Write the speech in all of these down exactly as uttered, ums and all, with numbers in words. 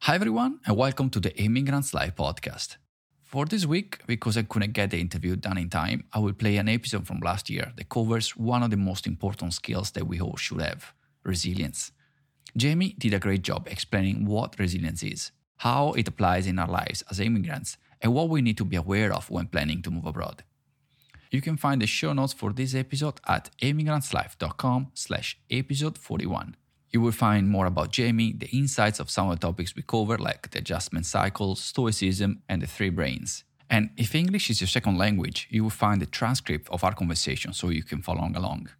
Hi everyone, and welcome to the Immigrants Live podcast. For this week, because I couldn't get the interview done in time, I will play an episode from last year that covers one of the most important skills that we all should have: resilience. Jamie did a great job explaining what resilience is, how it applies in our lives as immigrants, and what we need to be aware of when planning to move abroad. You can find the show notes for this episode at immigrantslife.com slash episode 41. You will find more about Jamie, the insights of some of the topics we cover, like the adjustment cycle, stoicism, and the three brains. And if English is your second language, you will find the transcript of our conversation so you can follow along.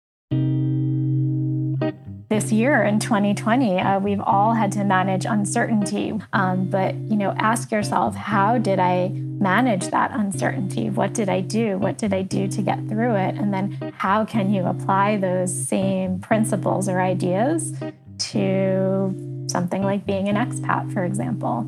This year in twenty twenty, uh, we've all had to manage uncertainty. Um, but, you know, ask yourself, how did I manage that uncertainty? What did I do? What did I do to get through it? And then how can you apply those same principles or ideas to something like being an expat, for example?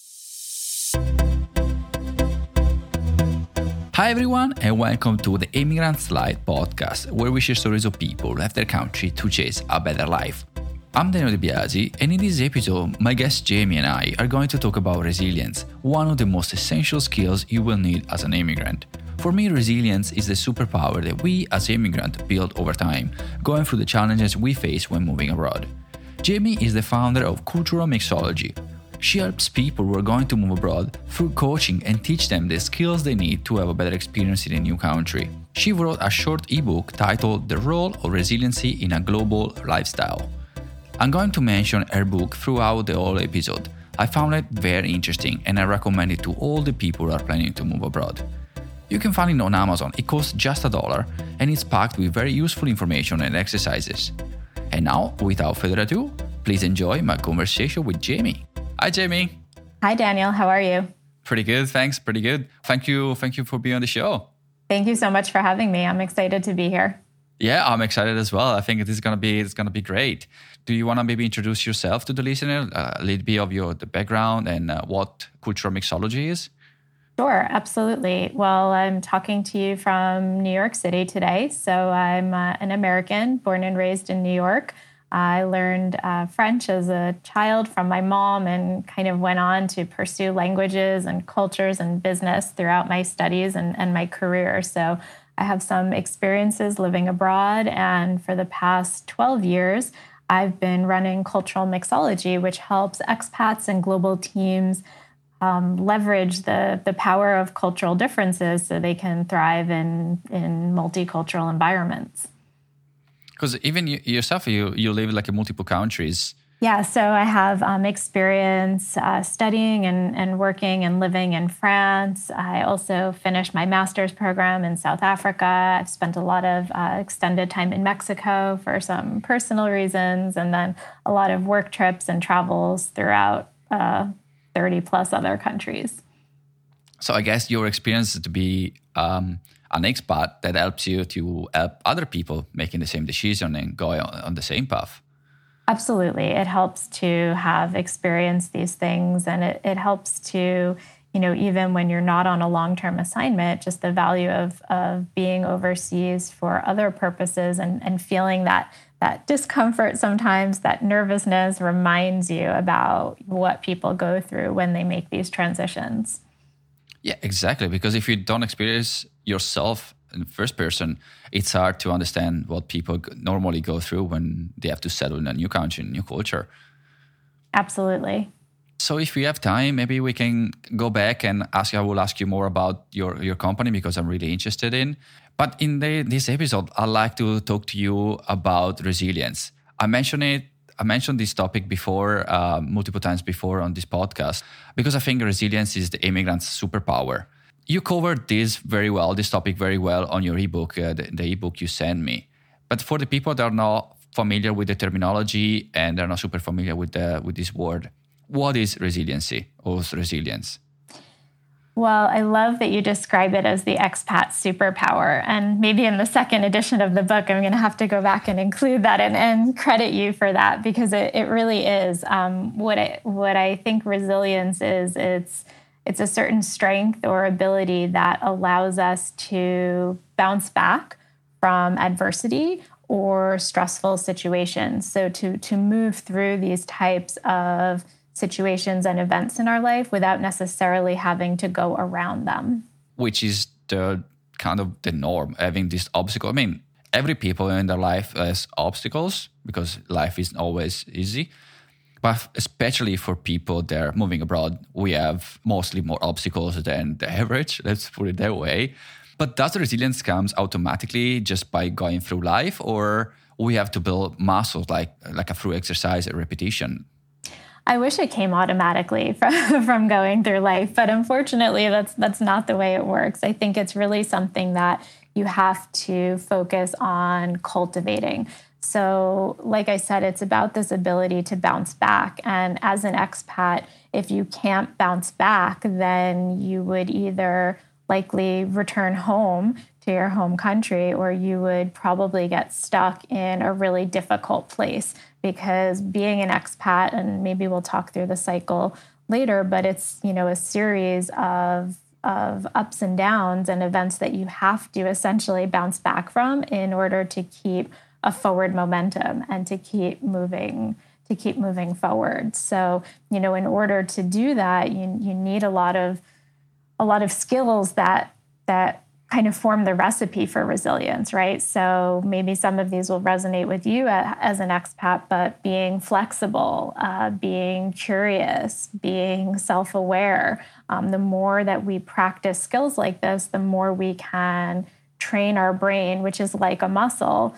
Hi everyone, and welcome to the Immigrants Live podcast, where we share stories of people who left their country to chase a better life. I'm Daniel De Biasi, and in this episode, my guest Jamie and I are going to talk about resilience, one of the most essential skills you will need as an immigrant. For me, resilience is the superpower that we as immigrants build over time, going through the challenges we face when moving abroad. Jamie is the founder of Cultural Mixology. She helps people who are going to move abroad through coaching and teach them the skills they need to have a better experience in a new country. She wrote a short ebook titled The Role of Resiliency in a Global Lifestyle. I'm going to mention her book throughout the whole episode. I found it very interesting and I recommend it to all the people who are planning to move abroad. You can find it on Amazon. It costs just a dollar and it's packed with very useful information and exercises. And now, without further ado, please enjoy my conversation with Jamie. Hi, Jamie. Hi, Daniel. How are you? Pretty good, thanks. Pretty good. Thank you. Thank you for being on the show. Thank you so much for having me. I'm excited to be here. Yeah, I'm excited as well. I think it is gonna be it's gonna be great. Do you want to maybe introduce yourself to the listener, uh, a little bit of your the background and uh, what cultural mixology is? Sure, absolutely. Well, I'm talking to you from New York City today. So I'm uh, an American, born and raised in New York. I learned uh, French as a child from my mom and kind of went on to pursue languages and cultures and business throughout my studies and, and my career. So I have some experiences living abroad. And for the past twelve years, I've been running Cultural Mixology, which helps expats and global teams um, leverage the, the power of cultural differences so they can thrive in, in multicultural environments. Because even you, yourself, you you live like in multiple countries. Yeah, so I have um, experience uh, studying and, and working and living in France. I also finished my master's program in South Africa. I've spent a lot of uh, extended time in Mexico for some personal reasons, and then a lot of work trips and travels throughout uh, thirty plus other countries. So I guess your experience to be um, an expat that helps you to help other people making the same decision and go on the same path. Absolutely. It helps to have experienced these things, and it, it helps to, you know, even when you're not on a long-term assignment, just the value of, of being overseas for other purposes and, and feeling that that discomfort sometimes, that nervousness reminds you about what people go through when they make these transitions. Yeah, exactly. Because if you don't experience yourself in first person, it's hard to understand what people normally go through when they have to settle in a new country, new culture. Absolutely. So if we have time, maybe we can go back and ask, I will ask you more about your, your company because I'm really interested in. But in the, this episode, I'd like to talk to you about resilience. I mentioned it I mentioned this topic before, uh, multiple times before on this podcast, because I think resilience is the immigrant's superpower. You covered this very well, this topic very well on your ebook, uh, the, the ebook you sent me. But for the people that are not familiar with the terminology and they're not super familiar with the, with this word, what is resiliency or resilience? Well, I love that you describe it as the expat superpower. And maybe in the second edition of the book, I'm going to have to go back and include that and, and credit you for that, because it, it really is. Um, what, I, what I think resilience is, it's, it's a certain strength or ability that allows us to bounce back from adversity or stressful situations. So to, to move through these types of situations and events in our life without necessarily having to go around them. Which is the kind of the norm, having this obstacle. I mean, every people in their life has obstacles because life isn't always easy. But especially for people that are moving abroad, we have mostly more obstacles than the average, let's put it that way. But does the resilience comes automatically just by going through life, or we have to build muscles like, like a through exercise and repetition? I wish it came automatically from, from going through life, but unfortunately, that's that's not the way it works. I think it's really something that you have to focus on cultivating. So, like I said, it's about this ability to bounce back. And as an expat, if you can't bounce back, then you would either likely return home to your home country, or you would probably get stuck in a really difficult place, because being an expat, and maybe we'll talk through the cycle later, but it's, you know, a series of of ups and downs and events that you have to essentially bounce back from in order to keep a forward momentum and to keep moving to keep moving forward. So, you know, in order to do that, you you need a lot of a lot of skills that that kind of form the recipe for resilience, right? So maybe some of these will resonate with you as an expat, but being flexible, uh, being curious, being self-aware. Um, the more that we practice skills like this, the more we can train our brain, which is like a muscle,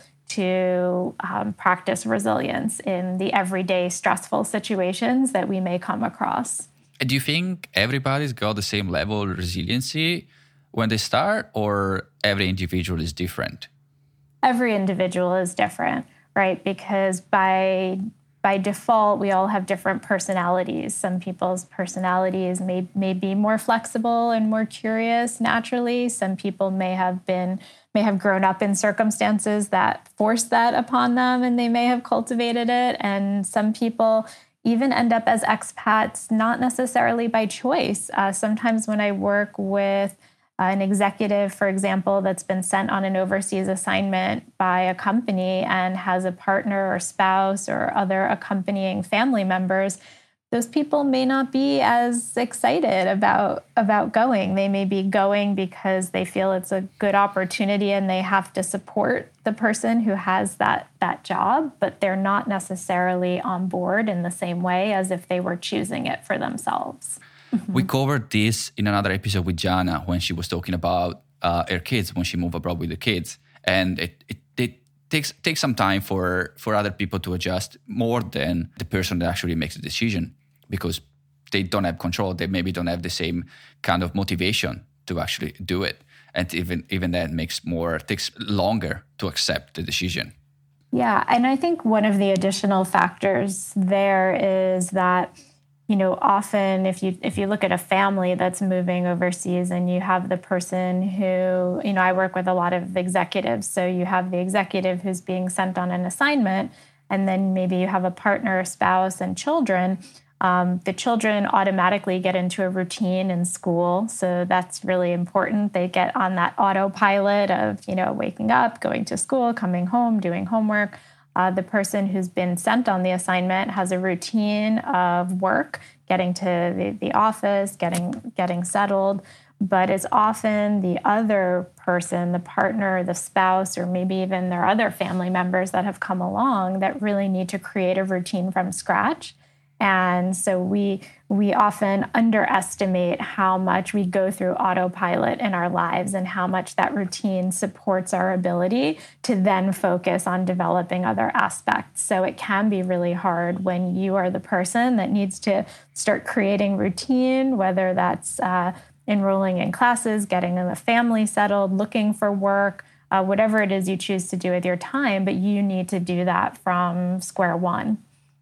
to um, practice resilience in the everyday stressful situations that we may come across. Do you think everybody's got the same level of resiliency when they start, or every individual is different? Every individual is different, right? Because by by default, we all have different personalities. Some people's personalities may, may be more flexible and more curious naturally. Some people may have been may have grown up in circumstances that forced that upon them, and they may have cultivated it. And some people even end up as expats, not necessarily by choice. Uh, sometimes when I work with an executive, for example, that's been sent on an overseas assignment by a company and has a partner or spouse or other accompanying family members, those people may not be as excited about, about going. They may be going because they feel it's a good opportunity and they have to support the person who has that, that job, but they're not necessarily on board in the same way as if they were choosing it for themselves. Mm-hmm. We covered this in another episode with Jana when she was talking about uh, her kids, when she moved abroad with the kids. And it, it, it takes takes some time for, for other people to adjust more than the person that actually makes the decision, because they don't have control. They maybe don't have the same kind of motivation to actually do it. And even, even that makes more, takes longer to accept the decision. Yeah, and I think one of the additional factors there is that, you know, often if you if you look at a family that's moving overseas and you have the person who, you know, I work with a lot of executives. So you have the executive who's being sent on an assignment, and then maybe you have a partner, a spouse, and children. Um, the children automatically get into a routine in school. So that's really important. They get on that autopilot of, you know, waking up, going to school, coming home, doing homework. Uh, the person who's been sent on the assignment has a routine of work, getting to the, the office, getting getting settled, but it's often the other person, the partner, the spouse, or maybe even their other family members that have come along that really need to create a routine from scratch. And so we we often underestimate how much we go through autopilot in our lives and how much that routine supports our ability to then focus on developing other aspects. So it can be really hard when you are the person that needs to start creating routine, whether that's uh, enrolling in classes, getting in the family settled, looking for work, uh, whatever it is you choose to do with your time, but you need to do that from square one.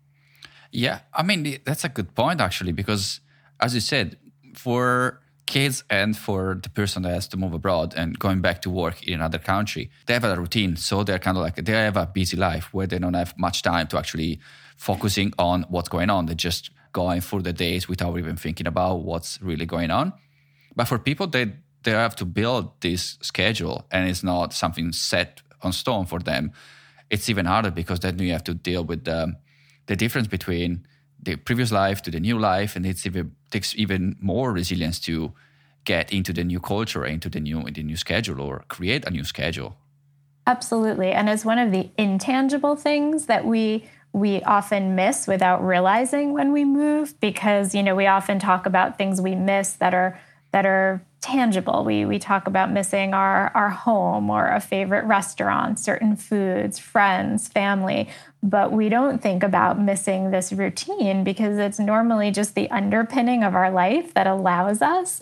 Yeah, I mean, that's a good point, actually, because as you said, for kids and for the person that has to move abroad and going back to work in another country, they have a routine. So they're kind of like, they have a busy life where they don't have much time to actually focusing on what's going on. They're just going through the days without even thinking about what's really going on. But for people, they, they have to build this schedule, and it's not something set on stone for them. It's even harder because then you have to deal with the the difference between the previous life to the new life, and it's even takes even more resilience to get into the new culture, into the new the new schedule, or create a new schedule. Absolutely. And it's one of the intangible things that we we often miss without realizing when we move, because, you know, we often talk about things we miss that are that are tangible. We we talk about missing our, our home or a favorite restaurant, certain foods, friends, family, but we don't think about missing this routine because it's normally just the underpinning of our life that allows us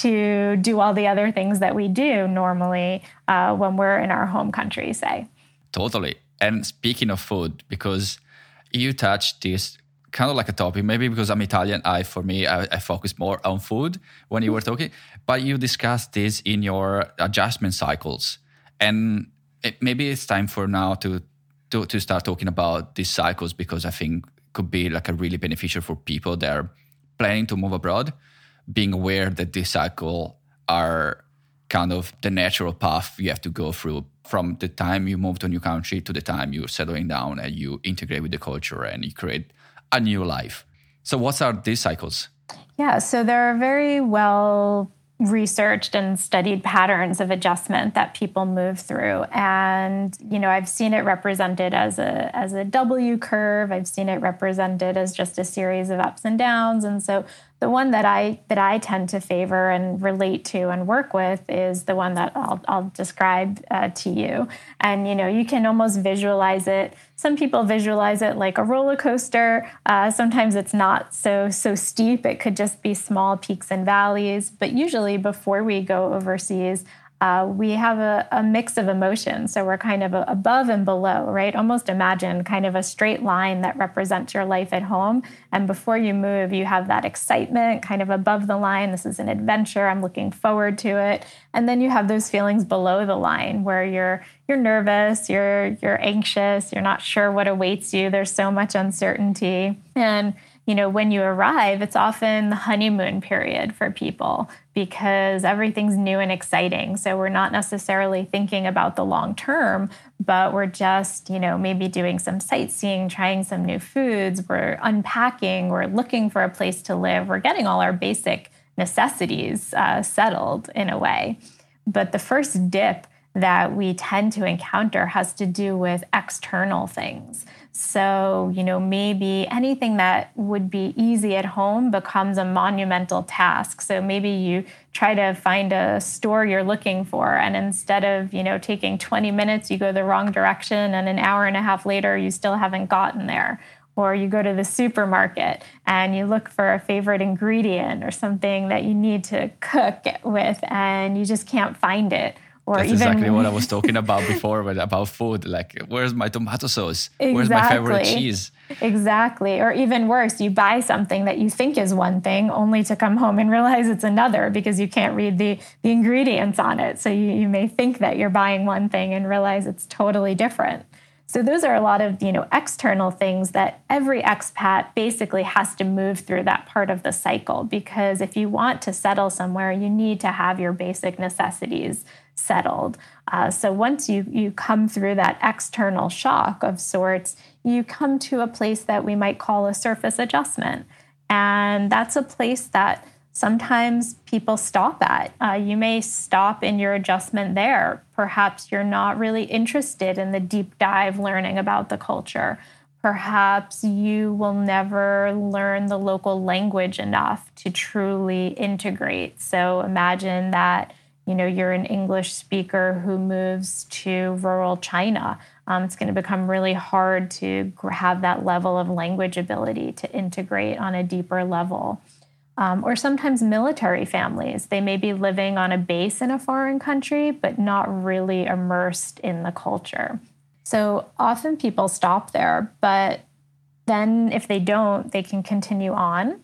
to do all the other things that we do normally uh, when we're in our home country, say. Totally. And speaking of food, because you touched this kind of like a topic, maybe because I'm Italian, I, for me, I, I focus more on food when you were talking, but you discussed this in your adjustment cycles. And it, maybe it's time for now to, to, to start talking about these cycles, because I think could be like a really beneficial for people that are planning to move abroad, being aware that this cycle are kind of the natural path you have to go through from the time you move to a new country to the time you're settling down and you integrate with the culture and you create a new life. So what are these cycles? Yeah, so there are very well researched and studied patterns of adjustment that people move through. And, you know, I've seen it represented as a as a W curve. I've seen it represented as just a series of ups and downs. And so the one that I that I tend to favor and relate to and work with is the one that I'll I'll describe uh, to you. And, you know, you can almost visualize it. Some people visualize it like a roller coaster. Uh, sometimes it's not so so steep. It could just be small peaks and valleys. But usually before we go overseas, Uh, we have a, a mix of emotions. So we're kind of a, above and below, right? Almost imagine kind of a straight line that represents your life at home. And before you move, you have that excitement kind of above the line. This is an adventure. I'm looking forward to it. And then you have those feelings below the line where you're you're nervous, you're you're anxious, you're not sure what awaits you. There's so much uncertainty. And you know, when you arrive, it's often the honeymoon period for people because everything's new and exciting. So we're not necessarily thinking about the long term, but we're just, you know, maybe doing some sightseeing, trying some new foods. We're unpacking. We're looking for a place to live. We're getting all our basic necessities uh, settled in a way. But the first dip that we tend to encounter has to do with external things. So, you know, maybe anything that would be easy at home becomes a monumental task. So maybe you try to find a store you're looking for, and instead of, you know, taking twenty minutes, you go the wrong direction, and an hour and a half later, you still haven't gotten there. Or you go to the supermarket and you look for a favorite ingredient or something that you need to cook with, and you just can't find it. Or That's even, exactly what I was talking about before, but about food. Like, where's my tomato sauce? Exactly. Where's my favorite cheese? Exactly. Or even worse, you buy something that you think is one thing only to come home and realize it's another because you can't read the, the ingredients on it. So you, you may think that you're buying one thing and realize it's totally different. So those are a lot of, you know, external things that every expat basically has to move through that part of the cycle, because if you want to settle somewhere, you need to have your basic necessities settled. Uh, so once you you come through that external shock of sorts, you come to a place that we might call a surface adjustment. And that's a place that sometimes people stop at. Uh, you may stop in your adjustment there. Perhaps you're not really interested in the deep dive learning about the culture. Perhaps you will never learn the local language enough to truly integrate. So imagine that, you know, you're an English speaker who moves to rural China. Um, it's going to become really hard to have that level of language ability to integrate on a deeper level. Um, or sometimes military families, they may be living on a base in a foreign country, but not really immersed in the culture. So often people stop there, but then if they don't, they can continue on,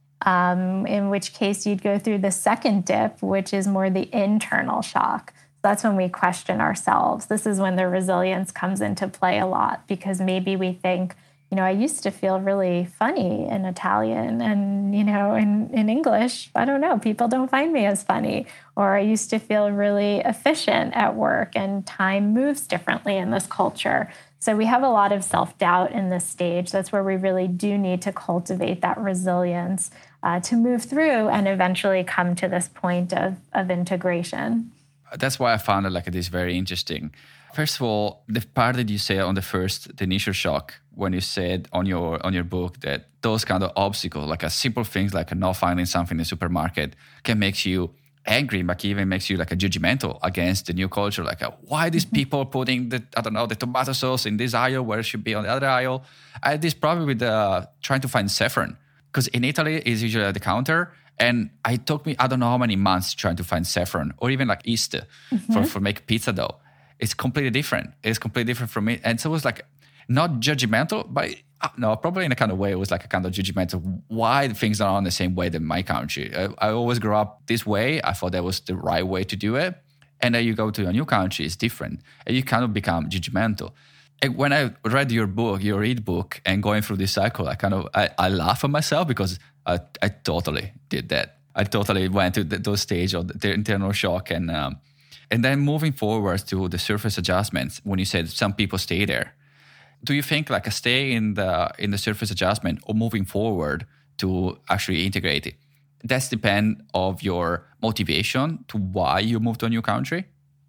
um, in which case you'd go through the second dip, which is more the internal shock. That's when we question ourselves. This is when the resilience comes into play a lot, because maybe we think, you know, I used to feel really funny in Italian and, you know, in, in English, I don't know, people don't find me as funny. Or I used to feel really efficient at work and time moves differently in this culture. So we have a lot of self-doubt in this stage. That's where we really do need to cultivate that resilience uh, to move through and eventually come to this point of, of integration. That's why I found it like this very interesting. First of all, the part that you say on the first, the initial shock, when you said on your on your book that those kind of obstacles, like a simple things like not finding something in the supermarket, can make you angry, but even makes you like a judgmental against the new culture. Like, uh, why these people putting the, I don't know, the tomato sauce in this aisle where it should be on the other aisle? I had this problem with uh, trying to find saffron, because in Italy it's usually at the counter. And it took me, I don't know how many months trying to find saffron, or even like yeast mm-hmm. for, for make pizza dough. It's completely different. It's completely different from me. And so it was like, not judgmental, but uh, no, probably in a kind of way, it was like a kind of judgmental. Why things are on the same way than my country? I, I always grew up this way. I thought that was the right way to do it. And then you go to a new country, it's different. And you kind of become judgmental. And when I read your book, your read book, and going through this cycle, I kind of, I, I laugh at myself because I, I totally did that. I totally went to the, those stage of the internal shock. And, um, and then moving forward to the surface adjustments, when you said some people stay there, do you think like a stay in the in the surface adjustment or moving forward to actually integrate it? That's depend of your motivation to why you moved to a new country?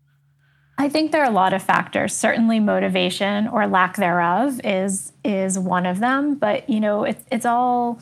I think there are a lot of factors. Certainly motivation or lack thereof is is one of them, but you know, it's it's all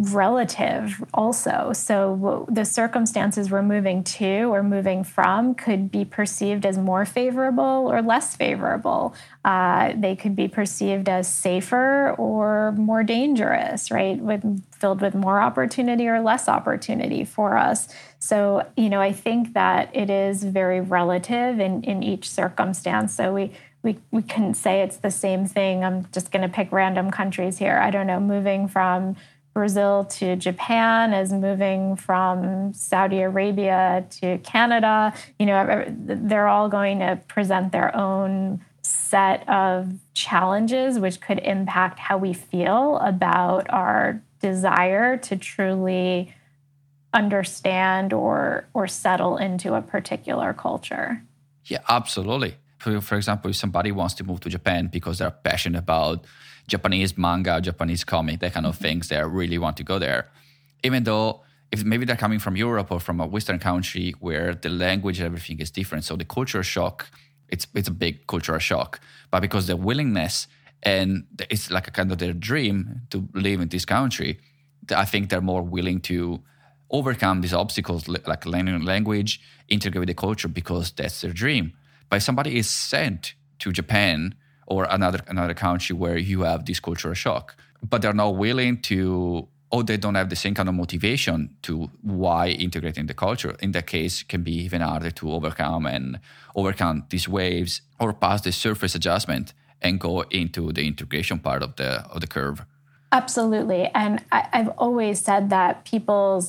relative also. So the circumstances we're moving to or moving from could be perceived as more favorable or less favorable. Uh, they could be perceived as safer or more dangerous, right? With, filled with more opportunity or less opportunity for us. So, you know, I think that it is very relative in, in each circumstance. So we We we couldn't say it's the same thing. I'm just going to pick random countries here. I don't know, moving from Brazil to Japan is moving from Saudi Arabia to Canada. You know, they're all going to present their own set of challenges, which could impact how we feel about our desire to truly understand or or settle into a particular culture. Yeah, absolutely. For, for example, if somebody wants to move to Japan because they're passionate about Japanese manga, Japanese comic, that kind of things, they really want to go there. Even though if maybe they're coming from Europe or from a Western country where the language and everything is different. So the cultural shock, it's it's a big cultural shock. But because the willingness and it's like a kind of their dream to live in this country, I think they're more willing to overcome these obstacles like learning language, integrate with the culture because that's their dream. But if somebody is sent to Japan or another another country where you have this cultural shock, but they're not willing to, or they don't have the same kind of motivation to why integrating the culture, in that case, it can be even harder to overcome and overcome these waves or pass the surface adjustment and go into the integration part of the of the curve. Absolutely. And I, I've always said that people's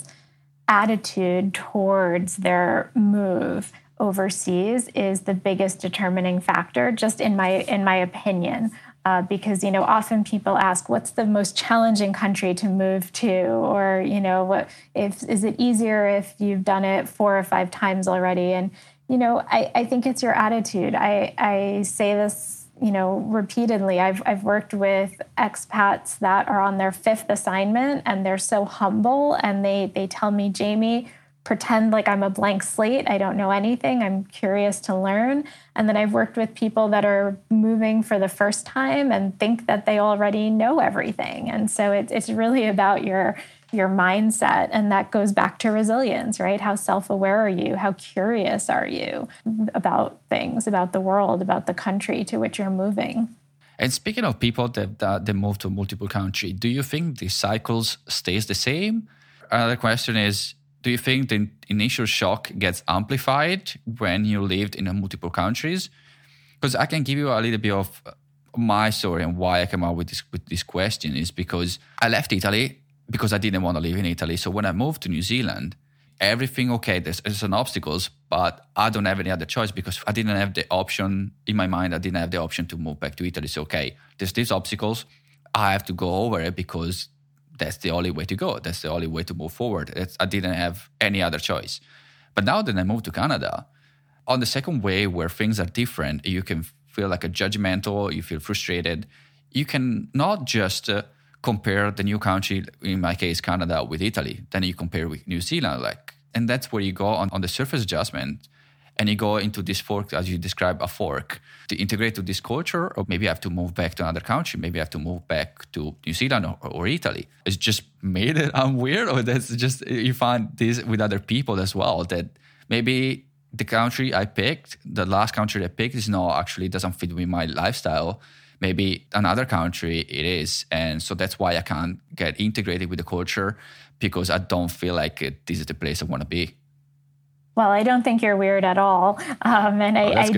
attitude towards their move overseas is the biggest determining factor, just in my in my opinion. Uh, because, you know, often people ask, what's the most challenging country to move to? Or, you know, what if is it easier if you've done it four or five times already? And, you know, I, I think it's your attitude. I, I say this, you know, repeatedly. I've I've worked with expats that are on their fifth assignment and they're so humble and they they tell me, Jamie, pretend like I'm a blank slate. I don't know anything. I'm curious to learn. And then I've worked with people that are moving for the first time and think that they already know everything. And so it, it's really about your your mindset. And that goes back to resilience, right? How self-aware are you? How curious are you about things, about the world, about the country to which you're moving? And speaking of people that, that they move to multiple countries, do you think the cycles stays the same? Another question is, do you think the initial shock gets amplified when you lived in multiple countries? Because I can give you a little bit of my story and why I came up with this with this question is because I left Italy because I didn't want to live in Italy. So when I moved to New Zealand, everything okay, there's, there's some obstacles, but I don't have any other choice because I didn't have the option in my mind. I didn't have the option to move back to Italy. So okay, there's these obstacles. I have to go over it because that's the only way to go. That's the only way to move forward. It's, I didn't have any other choice. But now that I moved to Canada, on the second wave where things are different, you can feel like a judgmental, you feel frustrated, you can not just uh, compare the new country, in my case, Canada, with Italy. Then you compare with New Zealand, like, and that's where you go on, on the surface adjustment. And you go into this fork, as you describe, a fork, to integrate to this culture, or maybe I have to move back to another country. Maybe I have to move back to New Zealand or, or Italy. It's just made it I'm weird, or that's just, you find this with other people as well, that maybe the country I picked, the last country I picked is not actually doesn't fit with my lifestyle. Maybe another country it is. And so that's why I can't get integrated with the culture, because I don't feel like it, this is the place I want to be. Well, I don't think you're weird at all. Um, and I, oh, that's I,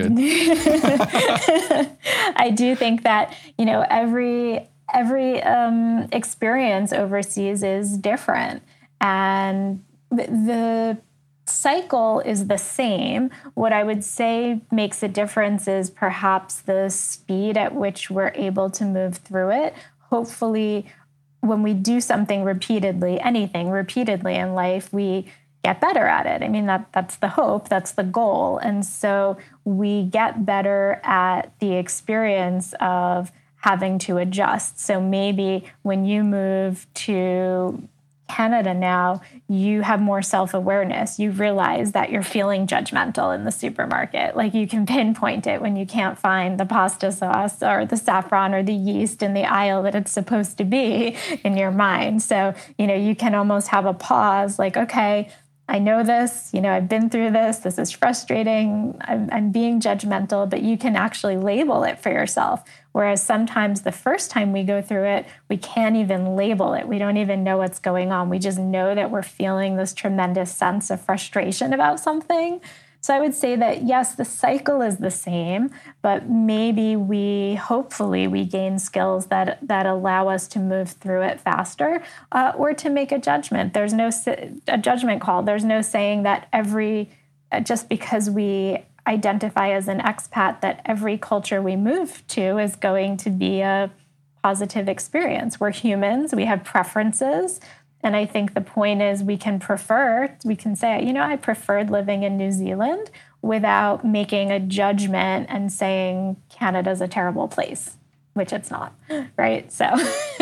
good. I do think that, you know, every, every um, experience overseas is different. And the, the cycle is the same. What I would say makes a difference is perhaps the speed at which we're able to move through it. Hopefully, when we do something repeatedly, anything repeatedly in life, we get better at it. I mean, that that's the hope, that's the goal. And so we get better at the experience of having to adjust. So maybe when you move to Canada now, you have more self-awareness. You realize that you're feeling judgmental in the supermarket. Like you can pinpoint it when you can't find the pasta sauce or the saffron or the yeast in the aisle that it's supposed to be in your mind. So, you know, you can almost have a pause like, okay, I know this, you know, I've been through this. This is frustrating. I'm, I'm being judgmental, but you can actually label it for yourself. Whereas sometimes the first time we go through it, we can't even label it. We don't even know what's going on. We just know that we're feeling this tremendous sense of frustration about something. So I would say that, yes, the cycle is the same, but maybe we, hopefully, we gain skills that, that allow us to move through it faster uh, or to make a judgment. There's no, a judgment call. There's no saying that every, just because we identify as an expat, that every culture we move to is going to be a positive experience. We're humans. We have preferences. And I think the point is we can prefer, we can say, you know, I preferred living in New Zealand without making a judgment and saying Canada's a terrible place, which it's not, right? So.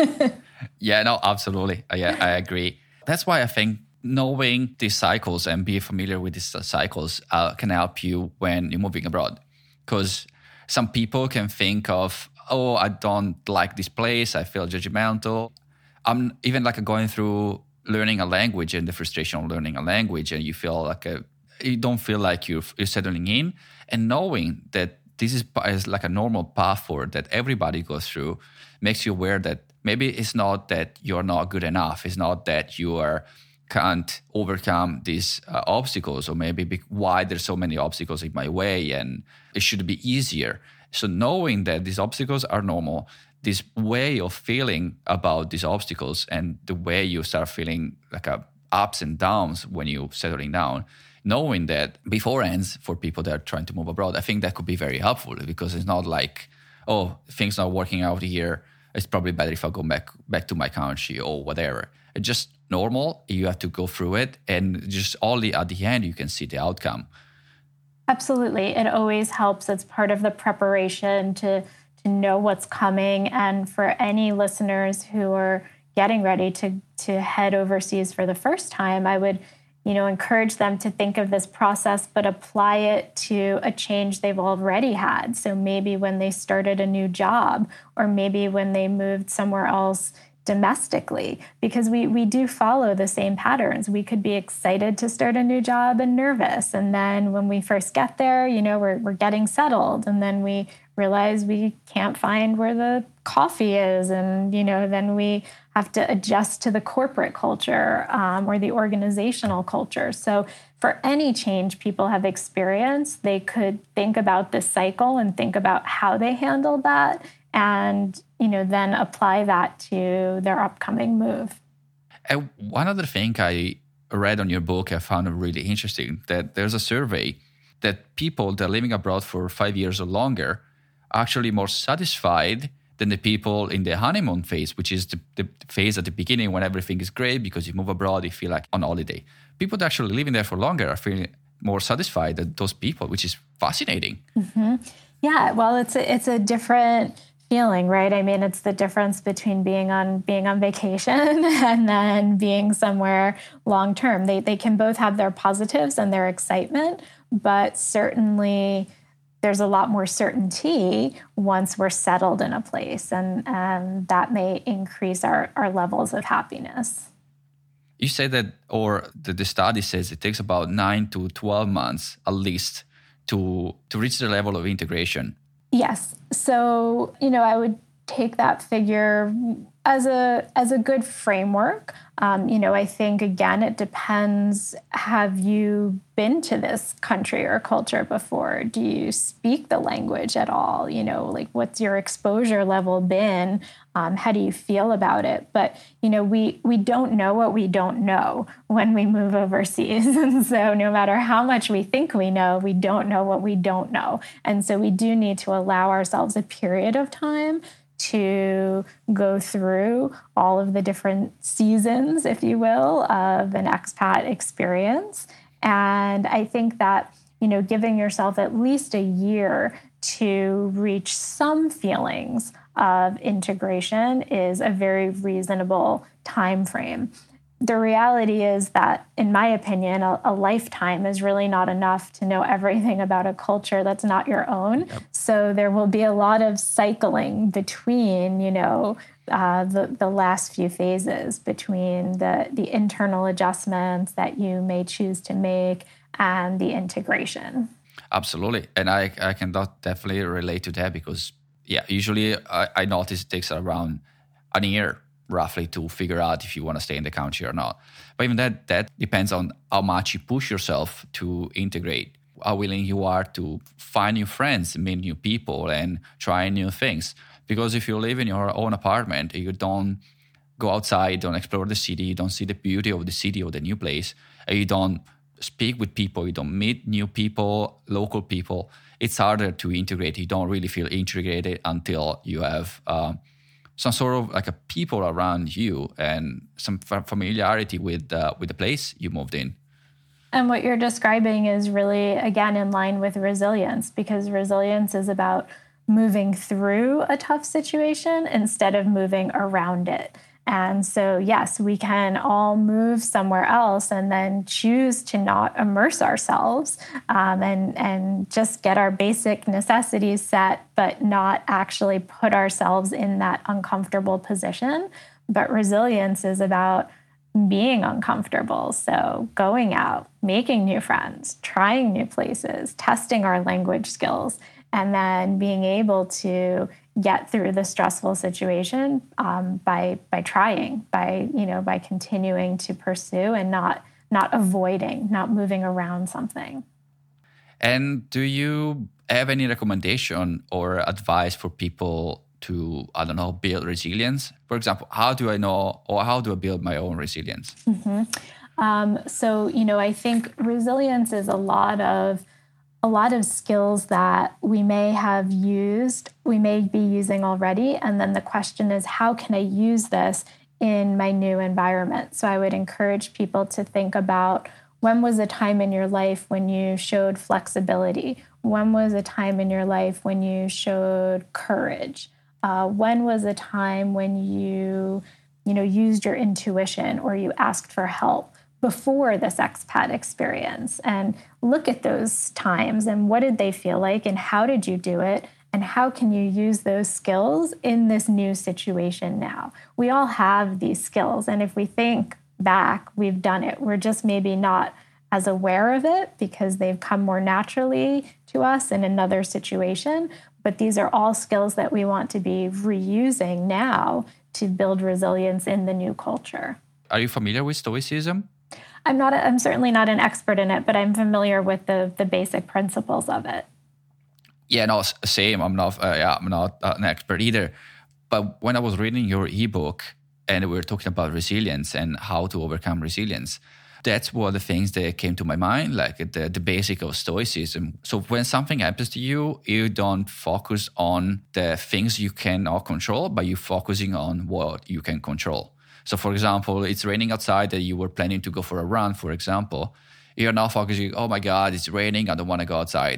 Yeah, no, absolutely. Yeah, I agree. That's why I think knowing these cycles and being familiar with these cycles uh, can help you when you're moving abroad. Because some people can think of, oh, I don't like this place, I feel judgmental. I'm even like going through learning a language and the frustration of learning a language, and you feel like a, you don't feel like you're, you're settling in, and knowing that this is, is like a normal path forward that everybody goes through makes you aware that maybe it's not that you're not good enough. It's not that you are, can't overcome these uh, obstacles, or maybe be, why there's so many obstacles in my way and it should be easier. So knowing that these obstacles are normal, this way of feeling about these obstacles and the way you start feeling like a ups and downs when you're settling down, knowing that beforehand for people that are trying to move abroad, I think that could be very helpful, because it's not like, oh, things not working out here, it's probably better if I go back back to my country or whatever. It's just normal. You have to go through it, and just only at the end you can see the outcome. Absolutely. It always helps. It's part of the preparation to to know what's coming. And for any listeners who are getting ready to to head overseas for the first time, I would, you know, encourage them to think of this process, but apply it to a change they've already had. So maybe when they started a new job, or maybe when they moved somewhere else domestically, because we we do follow the same patterns. We could be excited to start a new job and nervous. And then when we first get there, you know, we're we're getting settled. And then we realize we can't find where the coffee is. And, you know, then we have to adjust to the corporate culture um, or the organizational culture. So for any change people have experienced, they could think about this cycle and think about how they handled that, and, you know, then apply that to their upcoming move. And one other thing I read on your book I found really interesting, that there's a survey that people that are living abroad for five years or longer are actually more satisfied than the people in the honeymoon phase, which is the, the phase at the beginning when everything is great because you move abroad, you feel like on holiday. People that actually living there for longer are feeling more satisfied than those people, which is fascinating. Mm-hmm. Yeah, well, it's a, it's a different feeling, right? I mean, it's the difference between being on being on vacation and then being somewhere long term. They they can both have their positives and their excitement, but certainly there's a lot more certainty once we're settled in a place, and, and that may increase our, our levels of happiness. You say that, or the, the study says it takes about nine to twelve months at least to to reach the level of integration. Yes. So, you know, I would take that figure as a as a good framework. Um, you know, I think, again, it depends. Have you been to this country or culture before? Do you speak the language at all? You know, like, what's your exposure level been? Um, how do you feel about it? But, you know, we we don't know what we don't know when we move overseas. And so no matter how much we think we know, we don't know what we don't know. And so we do need to allow ourselves a period of time to go through all of the different seasons, if you will, of an expat experience. And I think that, you know, giving yourself at least a year to reach some feelings of integration is a very reasonable time frame. The reality is that, in my opinion, a, a lifetime is really not enough to know everything about a culture that's not your own. Yep. So there will be a lot of cycling between, you know, uh, the, the last few phases, between the, the internal adjustments that you may choose to make and the integration. Absolutely. And I, I can definitely relate to that because, yeah, usually I, I notice it takes around a year roughly to figure out if you want to stay in the country or not. But even that, that depends on how much you push yourself to integrate, how willing you are to find new friends, meet new people, and try new things. Because if you live in your own apartment, you don't go outside, don't explore the city, you don't see the beauty of the city or the new place, and you don't speak with people, you don't meet new people, local people, it's harder to integrate. You don't really feel integrated until you have um, some sort of like a people around you and some familiarity with uh, with the place you moved in. And what you're describing is really, again, in line with resilience, because resilience is about moving through a tough situation instead of moving around it. And so, yes, we can all move somewhere else and then choose to not immerse ourselves um, and, and just get our basic necessities set, but not actually put ourselves in that uncomfortable position. But resilience is about being uncomfortable. So going out, making new friends, trying new places, testing our language skills, and then being able to get through the stressful situation um, by by trying, by you know, by continuing to pursue and not not avoiding, not moving around something. And do you have any recommendation or advice for people to, I don't know, build resilience? For example, how do I know or how do I build my own resilience? Mm-hmm. Um, so, you know, I think resilience is a lot of a lot of skills that we may have used, we may be using already. And then the question is, how can I use this in my new environment? So I would encourage people to think about, when was a time in your life when you showed flexibility? When was a time in your life when you showed courage? Uh, when was a time when you, you know, used your intuition or you asked for help before this expat experience? And look at those times and what did they feel like and how did you do it? And how can you use those skills in this new situation now? We all have these skills. And if we think back, we've done it. We're just maybe not as aware of it because they've come more naturally to us in another situation. But these are all skills that we want to be reusing now to build resilience in the new culture. Are you familiar with Stoicism? I'm not. A, I'm certainly not an expert in it, but I'm familiar with the the basic principles of it. Yeah, no, same. I'm not. Uh, yeah, I'm not an expert either. But when I was reading your ebook and we were talking about resilience and how to overcome resilience, that's one of the things that came to my mind, like the the basic of Stoicism. So when something happens to you, you don't focus on the things you cannot control, but you're focusing on what you can control. So, for example, it's raining outside and you were planning to go for a run, for example. You're now focusing, oh my God, it's raining, I don't want to go outside.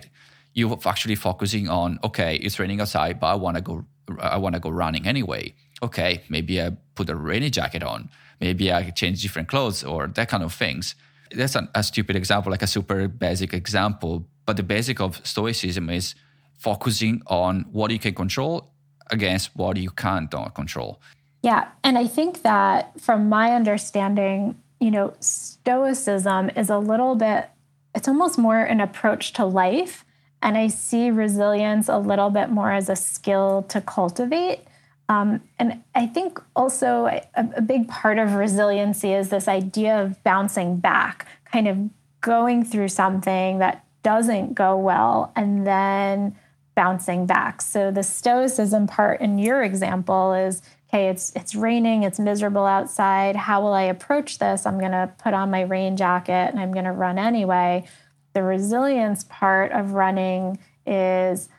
you're actually focusing on, okay, it's raining outside, but I want to go, I want to go running anyway. Okay, maybe I put a rainy jacket on. Maybe I change different clothes or that kind of things. That's an, a stupid example, like a super basic example. But the basic of Stoicism is focusing on what you can control against what you can't control. Yeah. And I think that from my understanding, you know, Stoicism is a little bit, it's almost more an approach to life. And I see resilience a little bit more as a skill to cultivate. Um, and I think also a, a big part of resiliency is this idea of bouncing back, kind of going through something that doesn't go well and then bouncing back. So the Stoicism part in your example is, okay, it's it's raining, it's miserable outside. How will I approach this? I'm going to put on my rain jacket and I'm going to run anyway. The resilience part of running is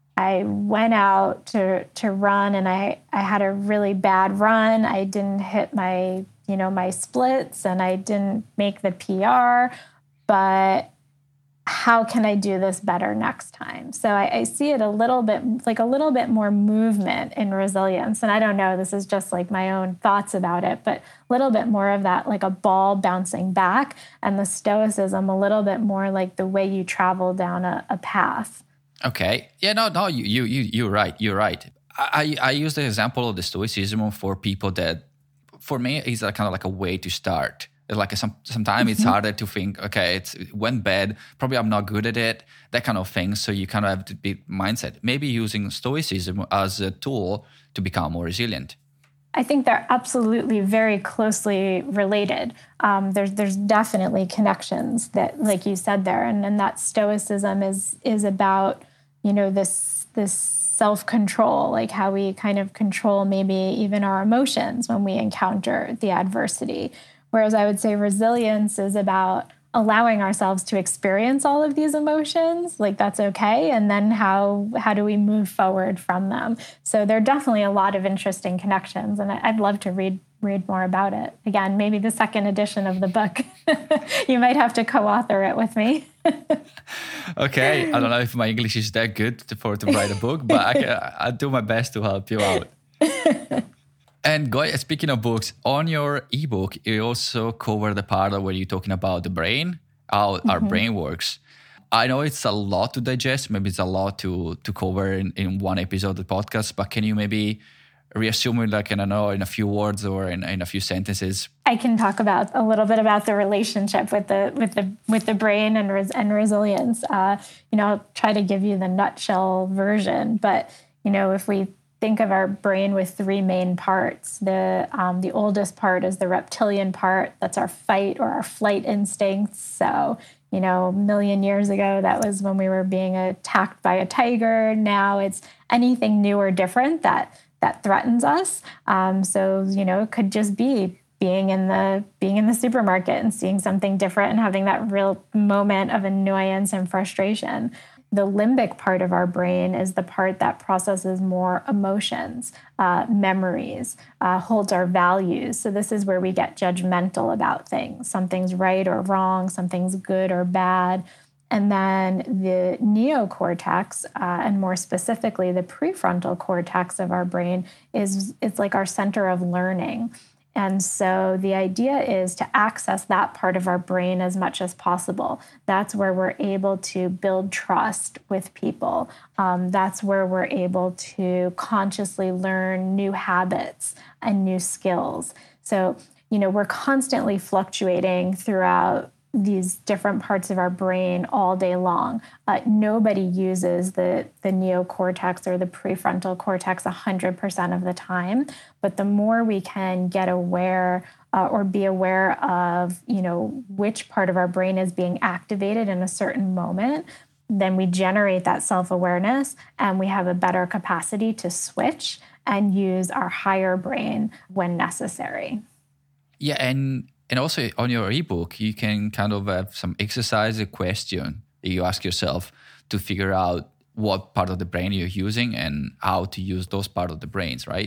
I went out to to run and I, I had a really bad run. I didn't hit my, you know, my splits and I didn't make the P R, but how can I do this better next time? So I, I see it a little bit, like a little bit more movement in resilience. And I don't know, this is just like my own thoughts about it, but a little bit more of that, like a ball bouncing back, and the Stoicism a little bit more like the way you travel down a, a path. Okay. Yeah, no, no, you, you, you, you're right. You're right. I, I use the example of the Stoicism for people that, for me, it's a kind of like a way to start. Like some sometimes mm-hmm. it's harder to think, okay, it's, it went bad. Probably I'm not good at it, that kind of thing. So you kind of have to be mindset. Maybe using Stoicism as a tool to become more resilient. I think they're absolutely very closely related. Um, there's there's definitely connections that, like you said there, and, and that Stoicism is is about, you know, this this self-control, like how we kind of control maybe even our emotions when we encounter the adversity. Whereas I would say resilience is about allowing ourselves to experience all of these emotions, like that's okay, and then how how do we move forward from them? So there are definitely a lot of interesting connections, and I'd love to read read more about it. Again, maybe the second edition of the book. You might have to co-author it with me. Okay, I don't know if my English is that good to, for to write a book, but I can, I'll do my best to help you out. And go, speaking of books, on your ebook, you also cover the part where you're talking about the brain, how mm-hmm. our brain works. I know it's a lot to digest. Maybe it's a lot to to cover in, in one episode of the podcast, but can you maybe reassume it, like, I don't know, in a few words or in, in a few sentences? I can talk about a little bit about the relationship with the with the with the brain and res, and resilience. Uh, you know, I'll try to give you the nutshell version, but you know, if we think of our brain with three main parts. The um, the oldest part is the reptilian part. That's our fight or our flight instincts. So, you know, a million years ago, that was when we were being attacked by a tiger. Now it's anything new or different that that threatens us. Um, so, you know, it could just be being in the being in the supermarket and seeing something different and having that real moment of annoyance and frustration. The limbic part of our brain is the part that processes more emotions, uh, memories, uh, holds our values. So this is where we get judgmental about things. Something's right or wrong, something's good or bad. And then the neocortex, uh, and more specifically, the prefrontal cortex of our brain is it's like our center of learning. And so the idea is to access that part of our brain as much as possible. That's where we're able to build trust with people. Um, that's where we're able to consciously learn new habits and new skills. So, you know, we're constantly fluctuating throughout these different parts of our brain all day long. Uh, nobody uses the, the neocortex or the prefrontal cortex one hundred percent of the time. But the more we can get aware uh, or be aware of, you know, which part of our brain is being activated in a certain moment, then we generate that self-awareness and we have a better capacity to switch and use our higher brain when necessary. Yeah, and And also on your ebook, you can kind of have some exercise, a question that you ask yourself to figure out what part of the brain you're using and how to use those part of the brains, right?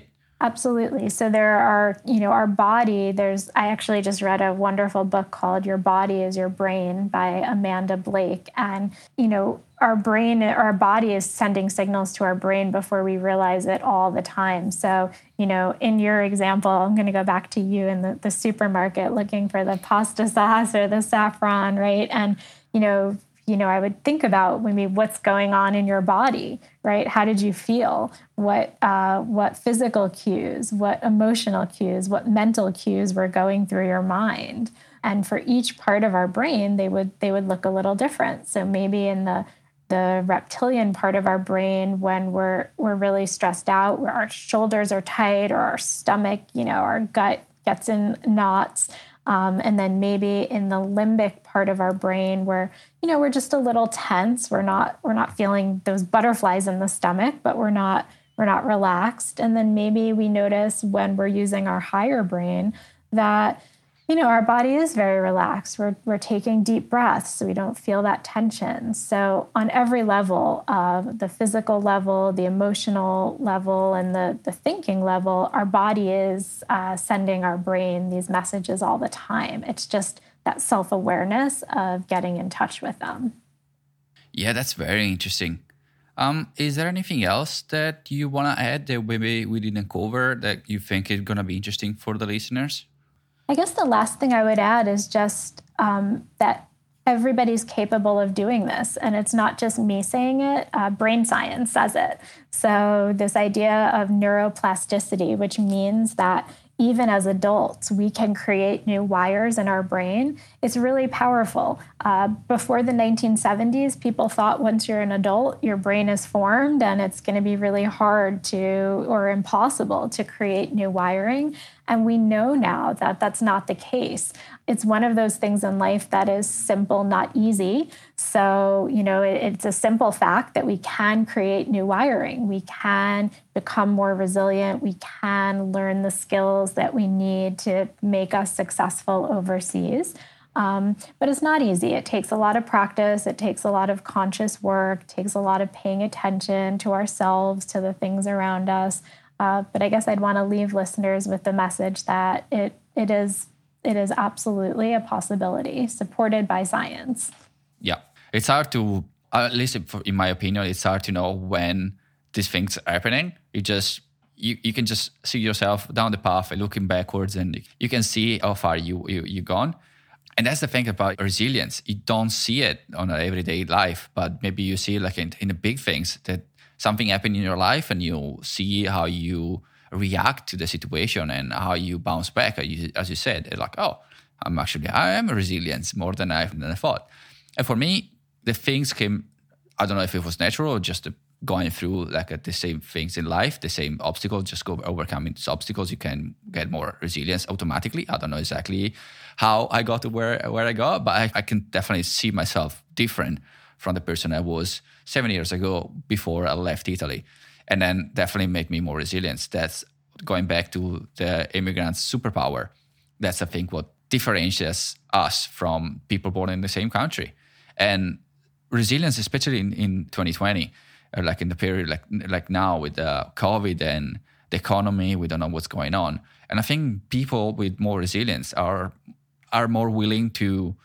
Absolutely. So there are, you know, our body, there's, I actually just read a wonderful book called Your Body is Your Brain by Amanda Blake. And, you know, our brain, our body is sending signals to our brain before we realize it all the time. So, you know, in your example, I'm going to go back to you in the, the supermarket looking for the pasta sauce or the saffron, right? And, you know, you know, I would think about maybe what's going on in your body, right? How did you feel? What uh, what physical cues, what emotional cues, what mental cues were going through your mind? And for each part of our brain, they would they would look a little different. So maybe in the the reptilian part of our brain, when we're we're really stressed out, where our shoulders are tight or our stomach, you know, our gut gets in knots. Um, and then maybe in the limbic part of our brain where, you know, we're just a little tense. We're not, we're not feeling those butterflies in the stomach, but we're not, we're not relaxed. And then maybe we notice when we're using our higher brain that, you know, our body is very relaxed. We're, we're taking deep breaths so we don't feel that tension. So on every level, uh, the physical level, the emotional level, and the, the thinking level, our body is uh, sending our brain these messages all the time. It's just that self-awareness of getting in touch with them. Yeah, that's very interesting. Um, is there anything else that you want to add that maybe we didn't cover that you think is going to be interesting for the listeners? I guess the last thing I would add is just um, that everybody's capable of doing this. And it's not just me saying it, uh, brain science says it. So this idea of neuroplasticity, which means that even as adults, we can create new wires in our brain. It's really powerful. Uh, before the nineteen seventies, people thought once you're an adult, your brain is formed and it's going to be really hard to, or impossible to create new wiring. And we know now that that's not the case. It's one of those things in life that is simple, not easy. So, you know, it, it's a simple fact that we can create new wiring. We can become more resilient. We can learn the skills that we need to make us successful overseas. Um, but it's not easy. It takes a lot of practice. It takes a lot of conscious work. It takes a lot of paying attention to ourselves, to the things around us. Uh, but I guess I'd want to leave listeners with the message that it it is it is absolutely a possibility, supported by science. Yeah, it's hard to, at least in my opinion, it's hard to know when these things are happening. You just you, you can just see yourself down the path and looking backwards, and you can see how far you you you gone. And that's the thing about resilience. You don't see it on an everyday life, but maybe you see it like in, in the big things that something happened in your life and you see how you react to the situation and how you bounce back. As you said, like, oh, I'm actually, I am resilient more than I, than I thought. And for me, the things came, I don't know if it was natural or just going through like the same things in life, the same obstacles, just go overcoming these obstacles, you can get more resilience automatically. I don't know exactly how I got to where, where I got, but I, I can definitely see myself different from the person I was seven years ago before I left Italy. And then definitely make me more resilient. That's going back to the immigrant superpower. That's, I think, what differentiates us from people born in the same country. And resilience, especially in, in twenty twenty, or like in the period like like now with the COVID and the economy, we don't know what's going on. And I think people with more resilience are are more willing to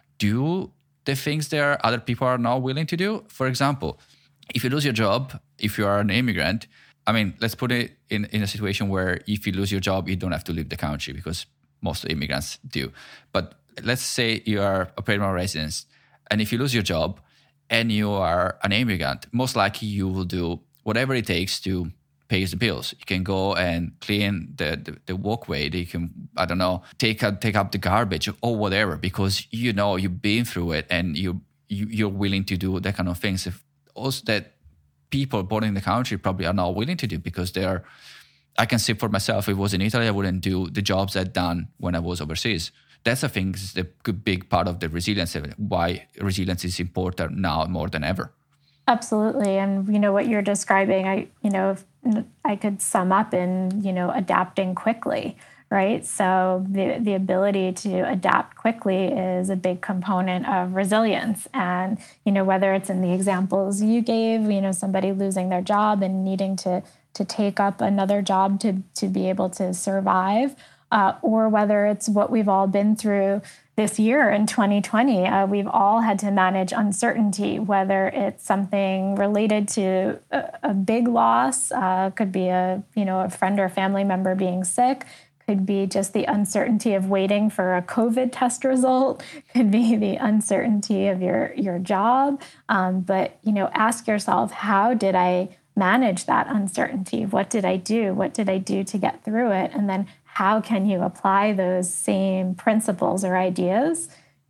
do the things that other people are not willing to do. For example, if you lose your job, if you are an immigrant, I mean, let's put it in, in a situation where if you lose your job, you don't have to leave the country because most immigrants do. But let's say you are a permanent resident, and if you lose your job and you are an immigrant, most likely you will do whatever it takes to pay the bills. You can go and clean the, the, the walkway. You can, I don't know, take up, take up the garbage or whatever, because you know you've been through it and you, you, you're willing to do that kind of things. If also that people born in the country probably are not willing to do because they're, I can see for myself, if it was in Italy, I wouldn't do the jobs I'd done when I was overseas. That's, I think, is the big part of the resilience, why resilience is important now more than ever. Absolutely. And, you know, what you're describing, I, you know, I could sum up in, you know, adapting quickly, right? So the, the ability to adapt quickly is a big component of resilience. And, you know, whether it's in the examples you gave, you know, somebody losing their job and needing to to take up another job to, to be able to survive, uh, or whether it's what we've all been through this year in twenty twenty. Uh, we've all had to manage uncertainty, whether it's something related to a, a big loss, uh, could be a, you know, a friend or family member being sick, could be just the uncertainty of waiting for a COVID test result, could be the uncertainty of your, your job. Um, but, you know, ask yourself, how did I manage that uncertainty? What did I do? What did I do to get through it? And then how can you apply those same principles or ideas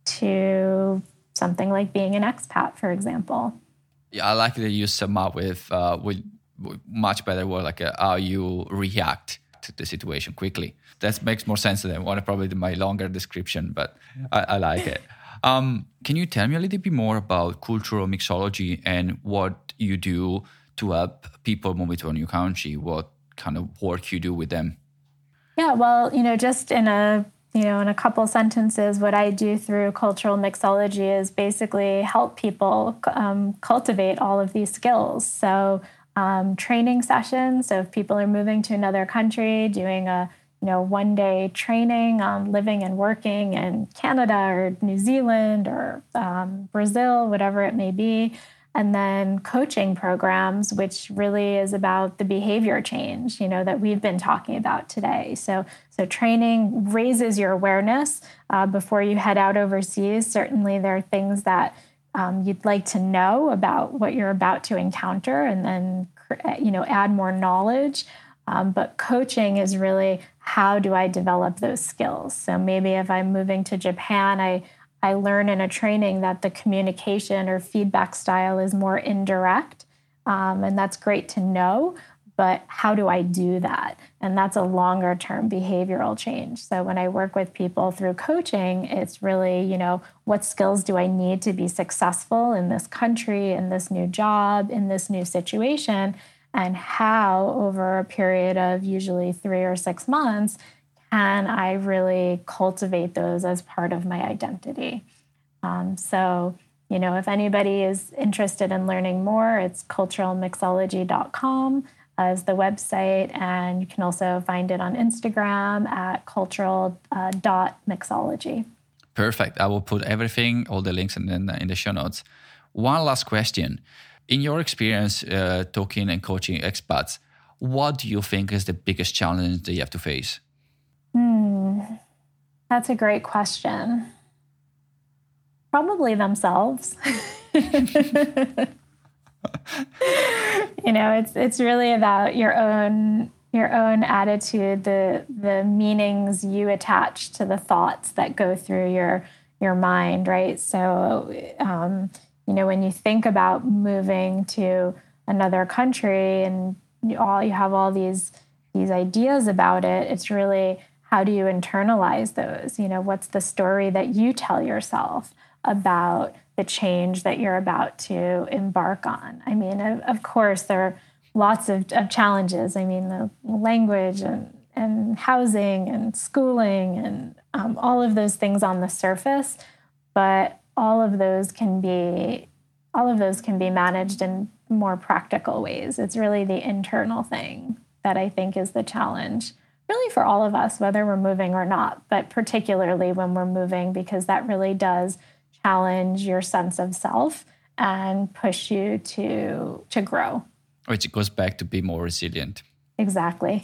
to something like being an expat, for example? Yeah, I like that you sum up with, uh, with, with much better word, like uh, how you react to the situation quickly. That makes more sense than one probably my longer description, but I, I like it. Um, can you tell me a little bit more about cultural mixology and what you do to help people move to a new country? What kind of work you do with them? Yeah, well, you know, just in a, you know, in a couple sentences, what I do through cultural mixology is basically help people um, cultivate all of these skills. So um, training sessions. So if people are moving to another country, doing a, you know, one day training on living and working in Canada or New Zealand or um, Brazil, whatever it may be. And then coaching programs, which really is about the behavior change, you know, that we've been talking about today. So, so training raises your awareness uh, before you head out overseas. Certainly, there are things that um, you'd like to know about what you're about to encounter, and then, you know, add more knowledge. Um, but coaching is really, how do I develop those skills? So maybe if I'm moving to Japan, I I learn in a training that the communication or feedback style is more indirect, um, and that's great to know, but how do I do that? And that's a longer term behavioral change. So when I work with people through coaching, it's really, you know, what skills do I need to be successful in this country, in this new job, in this new situation, and how over a period of usually three or six months, and I really cultivate those as part of my identity. Um, so, you know, if anybody is interested in learning more, it's cultural mixology dot com as the website, and you can also find it on Instagram at cultural dot mixology. Perfect. I will put everything, all the links in the, in the show notes. One last question. In your experience uh, talking and coaching expats, what do you think is the biggest challenge that you have to face? Hmm, that's a great question. Probably themselves. You know, it's it's really about your own your own attitude, the the meanings you attach to the thoughts that go through your your mind, right? So, um, you know, when you think about moving to another country and you all you have all these these ideas about it, it's really, how do you internalize those? You know, what's the story that you tell yourself about the change that you're about to embark on? I mean, of, of course, there are lots of, of challenges. I mean, the language and, and housing and schooling and um, all of those things on the surface, but all of those can be all of those can be managed in more practical ways. It's really the internal thing that I think is the challenge, really for all of us, whether we're moving or not, but particularly when we're moving, because that really does challenge your sense of self and push you to to grow. Which goes back to be more resilient. Exactly.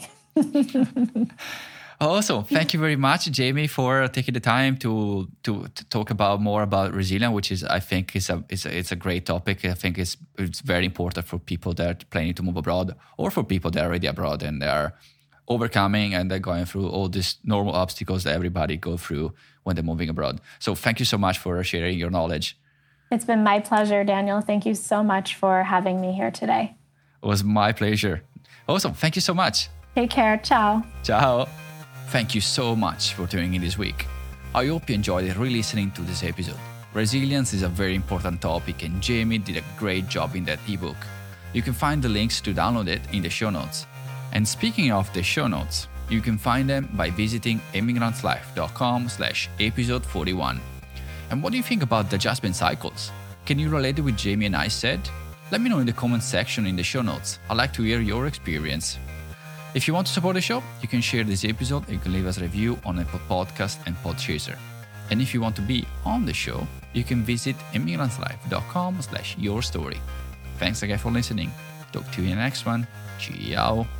Awesome. Thank you very much, Jamie, for taking the time to, to to talk about more about resilience, which is, I think, is a it's a, it's a great topic. I think it's it's very important for people that are planning to move abroad, or for people that are already abroad and they are overcoming and they're going through all these normal obstacles that everybody go through when they're moving abroad. So thank you so much for sharing your knowledge. It's been my pleasure, Daniel. Thank you so much for having me here today. It was my pleasure. Awesome. Thank you so much. Take care. Ciao. Ciao. Thank you so much for tuning in this week. I hope you enjoyed re-listening to this episode. Resilience is a very important topic, and Jamie did a great job in that ebook. You can find the links to download it in the show notes. And speaking of the show notes, you can find them by visiting immigrantslife.com slash episode 41. And what do you think about the adjustment cycles? Can you relate it with Jamie and I said? Let me know in the comment section in the show notes. I'd like to hear your experience. If you want to support the show, you can share this episode and you can leave us a review on Apple Podcast and Podchaser. And if you want to be on the show, you can visit immigrantslife.com slash your story. Thanks again for listening. Talk to you in the next one. Ciao.